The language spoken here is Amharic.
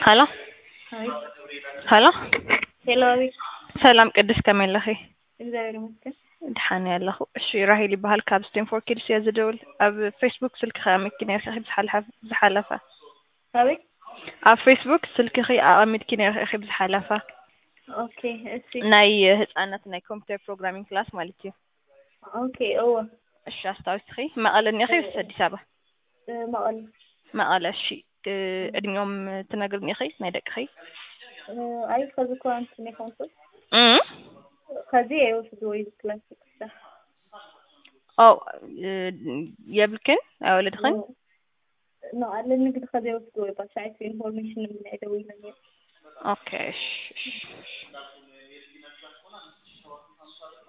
هلا هاي هلا هلاوي سلام قدس كمال لخي እግዚአብሔር ይመስገን دحاني الله እሺ ራሂል ይባሃል ካብ ስቴንፎርድ ኪድስ እያ ዝደውል ኣብ ፌስቡክ ስልክኻ መኪና ኢኻ ዝሓለፈ አቤት ኣብ ፌስቡክ ስልክኺ ኣቐሚጥኪ ነይርኺ ብዝሓለፈ ኦኬ እሺ ናይ ህፃናት ናይ ኮምፒውተር ፕሮግራሚንግ ክላስ ማለት እዩ ኦኬ እወ እሺ ኣስታውስኺ መቐለ እኒኺ ወይስ አዲስ አበባ መቐለ መቐለ እሺ እድሜኦም ትነግርኒ ኢኺ ናይ ደቅኺ አይ ከዚ እኮ አንቺ ነኝ ኮንሶል ከዚህ የወስዱ ወይ ክላስ ክፍታ أو يبلكن أو لدخن ነው አለ ንግድ ከዚህ ወስዱ ወይ ባቻይት ኢንፎርሜሽን ምን አይደውልኝ أوكي